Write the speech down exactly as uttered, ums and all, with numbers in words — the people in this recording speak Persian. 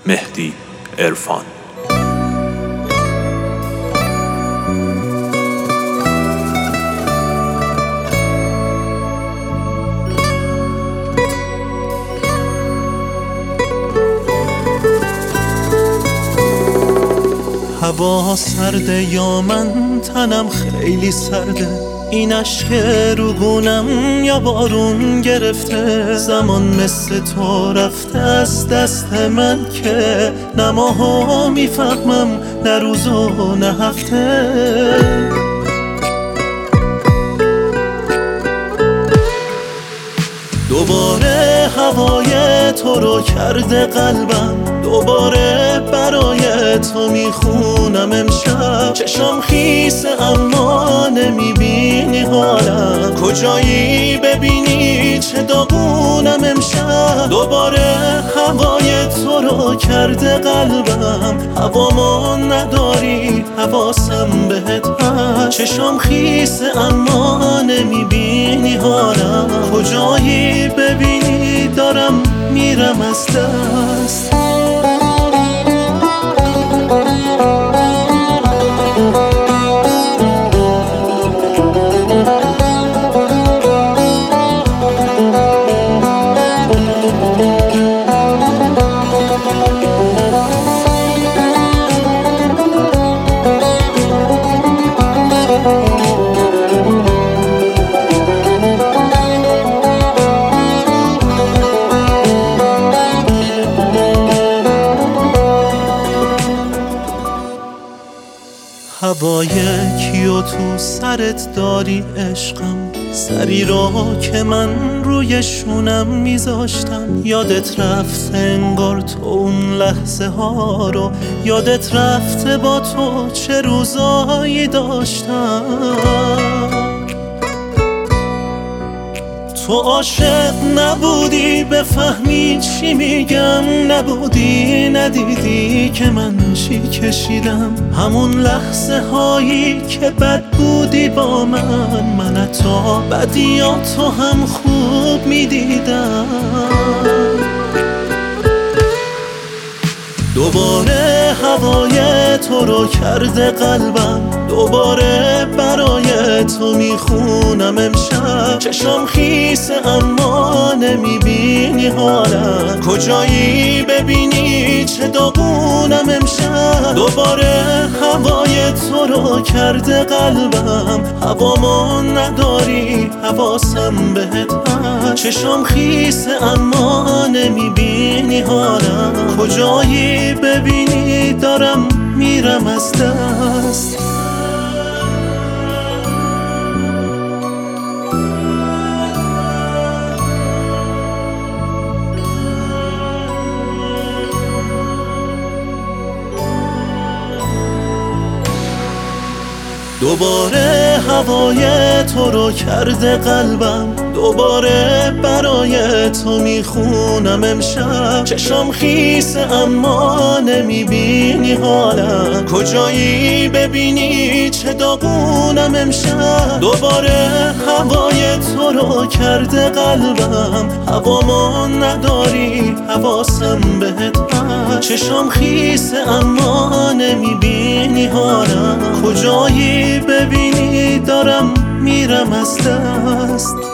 مهدی عرفان. هوا سرده یا من تنم خیلی سرده، این عشق روگونم یا بارون گرفته. زمان مثل تو رفته از دست من که نه ماها میفهمم نه روز و نه هفته. دوباره هوای تو رو کرده قلبم، دوباره برای تو میخونم امشب. چشم خیسه اما نمیبینی حالم، کجایی ببینی چه داغونم امشب. دوباره هوای تو رو کرده قلبم، هوامو نداری حواسم بهت هست. چشم خیسه اما نمیبینی حالم، کجایی ببینی دارم میرم از دست. هوای کیو تو سرت داری عشقم، سری رو که من روی شونم میذاشتم. یادت رفته انگار تو اون لحظه ها رو، یادت رفته با تو چه روزایی داشتم. تو عاشق نبودی بفهمی چی میگم، نبودی ندیدی که من چی کشیدم. همون لحظه هایی که بد بودی با من، من تا بدیاتو هم خوب میدیدم. دوباره هوای تو رو کرده قلبم، دوباره برای تو میخونم امشب. چشم خیسه اما نمیبینی حالم، کجایی ببینی چه داغونم امشب. دوباره هوای تو رو کرده قلبم، هوامو نداری حواسم بهت هست. چشم خیسه اما نمیبینی حالم، کجایی ببینی دارم میرم از دست. دوباره هوای تو رو کرده قلبم، دوباره برای تو میخونم امشب. چشم خیسه اما نمیبینی حالم، کجایی ببینی چه داغونم امشب. دوباره هوای تو رو کرده قلبم، هوامو نداری حواسم بهت هست. چشم خیسه اما نمیبینی حالم، کجایی ببینی دارم میرم از دست.